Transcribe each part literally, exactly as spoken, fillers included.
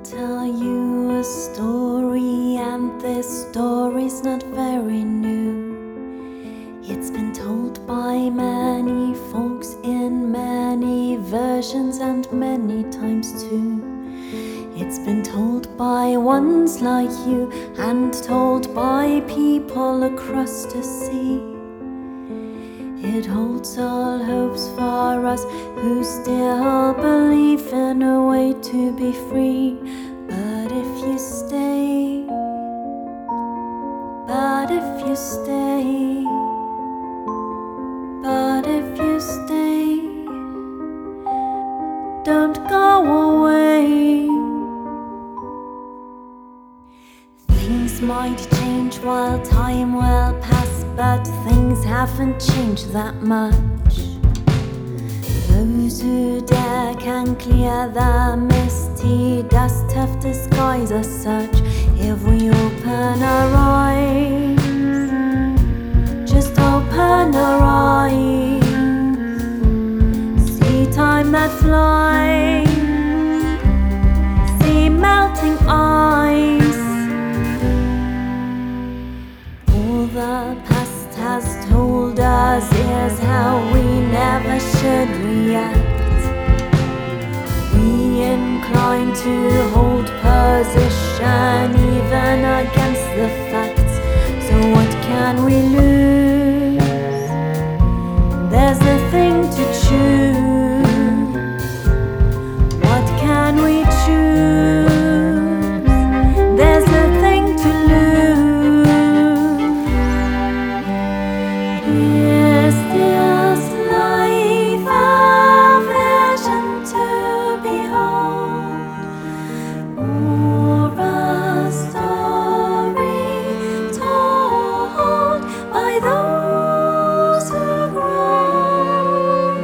tell you a story, and this story's not very new. It's been told by many folks in many versions and many times too. It's been told by ones like you and told by people across the sea. It holds all hopes for us who still believe in a way to be free. But if you stay, but if you stay, but if you stay, don't go away. Things might change while time will pass, but things haven't changed that much. Those who dare can clear the misty dust of the skies as such. If we open our eyes, just open our eyes, see time that flies, see melting ice. All the past has told us is how we never should react. We incline to hold position even against the facts. So what can we lose? There's nothing to choose. What can we choose? There's nothing to lose. Is this life a vision to behold, or a story told by those who grow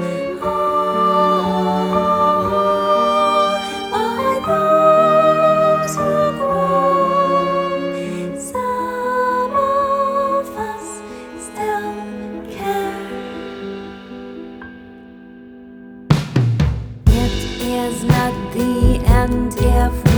old, by those who grow? Some of us still care. It is not the end if we